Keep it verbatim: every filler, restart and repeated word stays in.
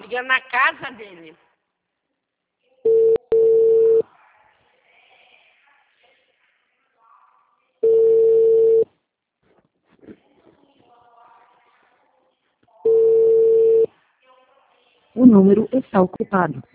ligando na casa dele. O número está ocupado.